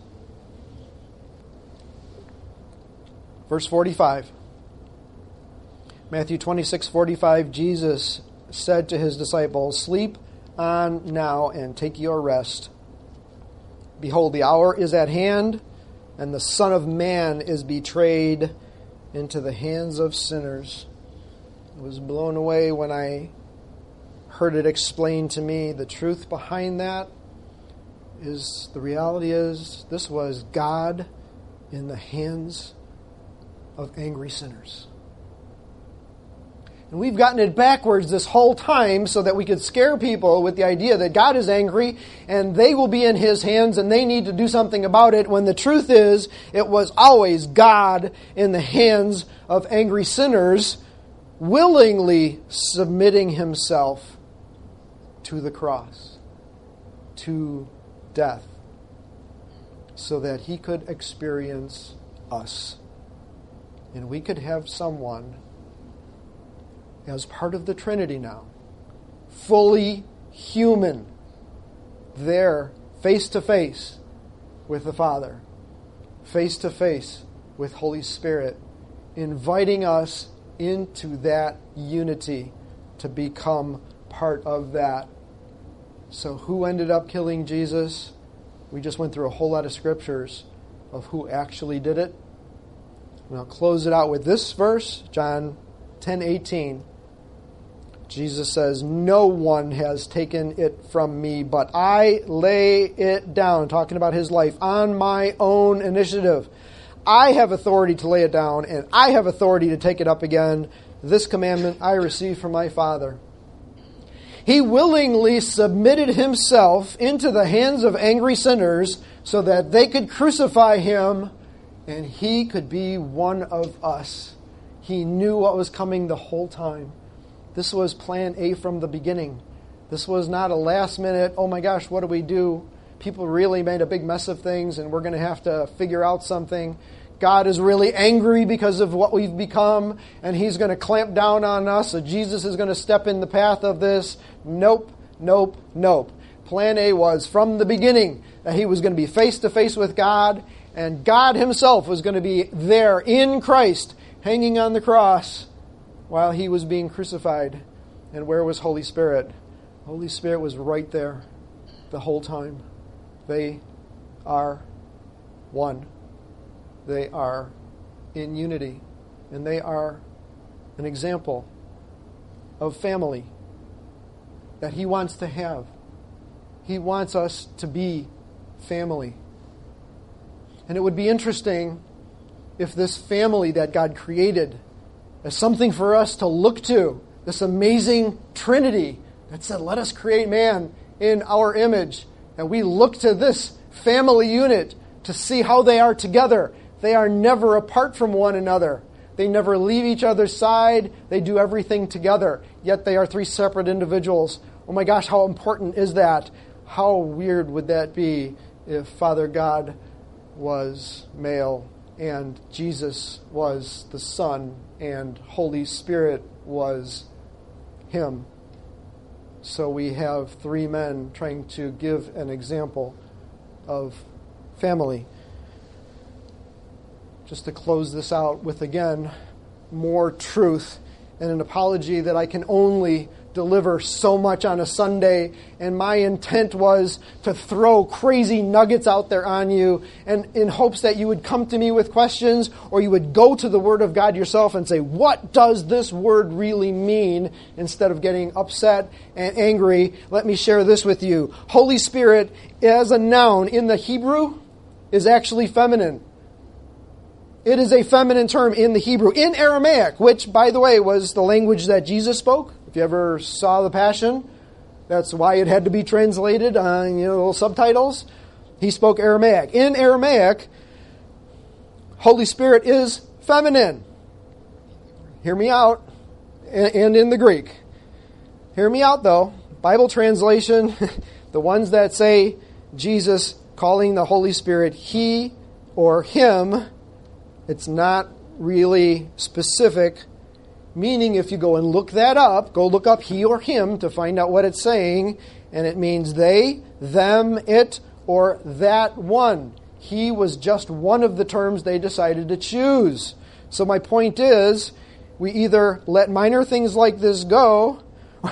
verse 45. Matthew 26:45, Jesus said to his disciples, sleep on now and take your rest. Behold, the hour is at hand, and the Son of Man is betrayed into the hands of sinners. I was blown away when I heard it explained to me. The truth behind that is, the reality is, this was God in the hands of angry sinners. And we've gotten it backwards this whole time so that we could scare people with the idea that God is angry and they will be in his hands and they need to do something about it, when the truth is, it was always God in the hands of angry sinners, willingly submitting himself to the cross, to death, so that he could experience us. And we could have someone as part of the Trinity now, fully human, there, face to face with the Father, face to face with Holy Spirit, inviting us into that unity to become part of that. So who ended up killing Jesus? We just went through a whole lot of scriptures of who actually did it. And I'll close it out with this verse, John 10:18. Jesus says, "No one has taken it from me, but I lay it down," talking about his life, "on my own initiative. I have authority to lay it down, and I have authority to take it up again. This commandment I received from my Father." He willingly submitted himself into the hands of angry sinners so that they could crucify him and he could be one of us. He knew what was coming the whole time. This was plan A from the beginning. This was not a last minute, oh my gosh, what do we do? People really made a big mess of things and we're going to have to figure out something. God is really angry because of what we've become, and he's going to clamp down on us, so Jesus is going to step in the path of this. Nope, nope, nope. Plan A was from the beginning that he was going to be face to face with God, and God himself was going to be there in Christ, hanging on the cross while he was being crucified. And where was Holy Spirit? Holy Spirit was right there the whole time. They are one. They are in unity, and they are an example of family that he wants to have. He wants us to be family. And it would be interesting if this family that God created as something for us to look to, this amazing Trinity that said, let us create man in our image, and we look to this family unit to see how they are together. They are never apart from one another. They never leave each other's side. They do everything together. Yet they are three separate individuals. Oh my gosh, how important is that? How weird would that be if Father God was male and Jesus was the Son and Holy Spirit was him? So we have three men trying to give an example of family. Just to close this out with, again, more truth and an apology that I can only deliver so much on a Sunday. And my intent was to throw crazy nuggets out there on you, and in hopes that you would come to me with questions, or you would go to the Word of God yourself and say, what does this word really mean? Instead of getting upset and angry, let me share this with you. Holy Spirit, as a noun in the Hebrew, is actually feminine. It is a feminine term in the Hebrew. In Aramaic, which, by the way, was the language that Jesus spoke. If you ever saw The Passion, that's why it had to be translated on little subtitles. He spoke Aramaic. In Aramaic, Holy Spirit is feminine. Hear me out. And in the Greek. Hear me out, though. Bible translation, the ones that say Jesus calling the Holy Spirit he or him, it's not really specific, meaning if you go and look that up, go look up he or him to find out what it's saying, and it means they, them, it, or that one. He was just one of the terms they decided to choose. So my point is, we either let minor things like this go,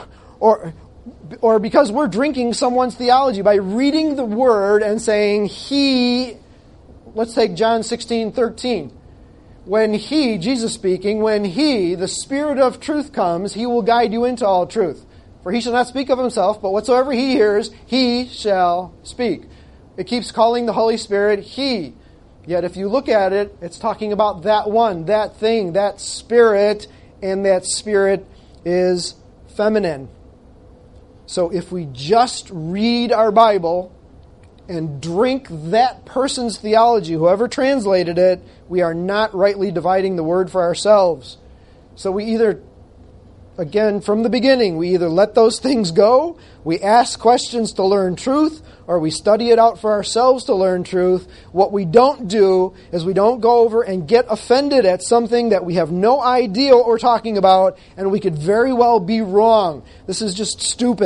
or because we're drinking someone's theology by reading the word and saying he, let's take John 16:13. When he, Jesus speaking, when he, the Spirit of truth comes, he will guide you into all truth. For he shall not speak of himself, but whatsoever he hears, he shall speak. It keeps calling the Holy Spirit he. Yet if you look at it, it's talking about that one, that thing, that Spirit, and that Spirit is feminine. So if we just read our Bible and drink that person's theology, whoever translated it, we are not rightly dividing the word for ourselves. So we either, again, from the beginning, we either let those things go, we ask questions to learn truth, or we study it out for ourselves to learn truth. What we don't do is we don't go over and get offended at something that we have no idea what we're talking about, and we could very well be wrong. This is just stupid.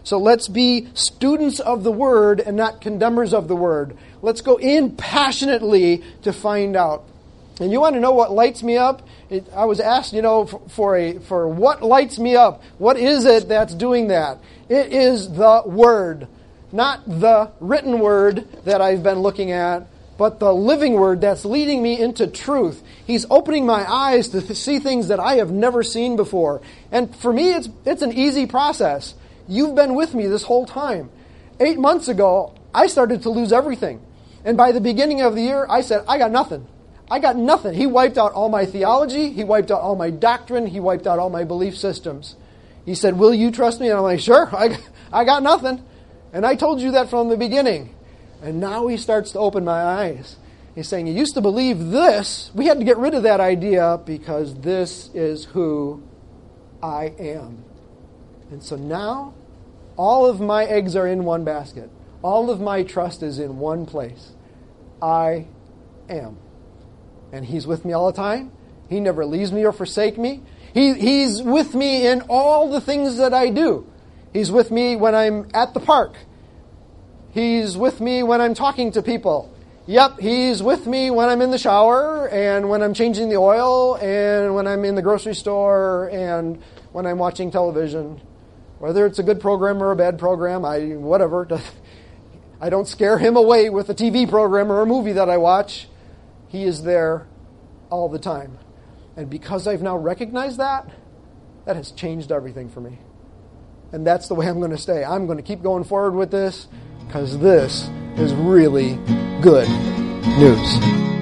So let's be students of the Word and not condemners of the Word. Let's go in passionately to find out. And you want to know what lights me up? I was asked, for what lights me up. What is it that's doing that? It is the Word. Not the written Word that I've been looking at, but the living Word that's leading me into truth. He's opening my eyes to see things that I have never seen before. And for me, it's an easy process. You've been with me this whole time. 8 months ago, I started to lose everything. And by the beginning of the year, I said, I got nothing. I got nothing. He wiped out all my theology. He wiped out all my doctrine. He wiped out all my belief systems. He said, will you trust me? And I'm like, sure, I got nothing. And I told you that from the beginning. And now he starts to open my eyes. He's saying, you used to believe this. We had to get rid of that idea because this is who I am. And so now, all of my eggs are in one basket. All of my trust is in one place. I am. And He's with me all the time. He never leaves me or forsakes me. He's with me in all the things that I do. He's with me when I'm at the park. He's with me when I'm talking to people. Yep, He's with me when I'm in the shower and when I'm changing the oil and when I'm in the grocery store and when I'm watching television. Whether it's a good program or a bad program, whatever. I don't scare Him away with a TV program or a movie that I watch. He is there all the time. And because I've now recognized that has changed everything for me. And that's the way I'm going to stay. I'm going to keep going forward with this because this is really good news.